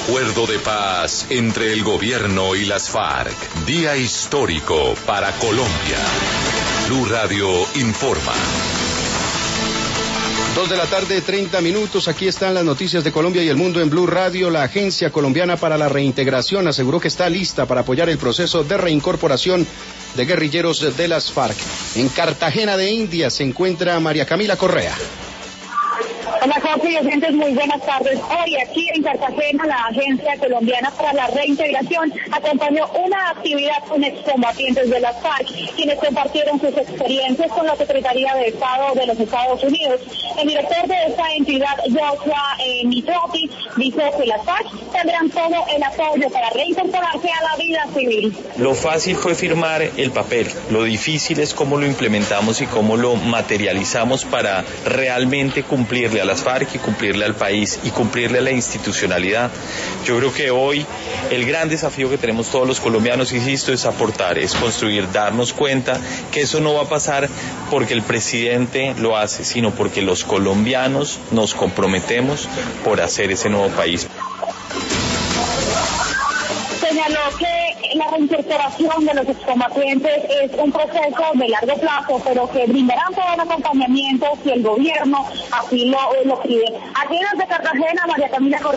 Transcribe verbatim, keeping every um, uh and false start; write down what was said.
Acuerdo de paz entre el gobierno y las FARC. Día histórico para Colombia. Blue Radio informa. Dos de la tarde, treinta minutos. Aquí están las noticias de Colombia y el mundo en Blue Radio. La Agencia Colombiana para la Reintegración aseguró que está lista para apoyar el proceso de reincorporación de guerrilleros de las FARC. En Cartagena de Indias se encuentra María Camila Correa. Hola Jorge y oyentes, muy buenas tardes. Hoy aquí en Cartagena la Agencia Colombiana para la Reintegración acompañó una actividad con excombatientes de las FARC, quienes compartieron sus experiencias con la Secretaría de Estado de los Estados Unidos. El director de esta entidad, Joshua eh, Mitrotti, dijo que las FARC tendrán todo el apoyo para reincorporarse a la vida civil. Lo fácil fue firmar el papel, lo difícil es cómo lo implementamos y cómo lo materializamos para realmente cumplirle a las FARC y cumplirle al país y cumplirle a la institucionalidad. Yo creo que hoy el gran desafío que tenemos todos los colombianos, insisto, es aportar, es construir, darnos cuenta que eso no va a pasar porque el presidente lo hace, sino porque los colombianos nos comprometemos por hacer ese nuevo país. Señaló que la reincorporación de los excombatientes es un proceso de largo plazo, pero que brindarán todo el acompañamiento si el gobierno así lo, lo pide. Aquí desde Cartagena, María Camila Correa.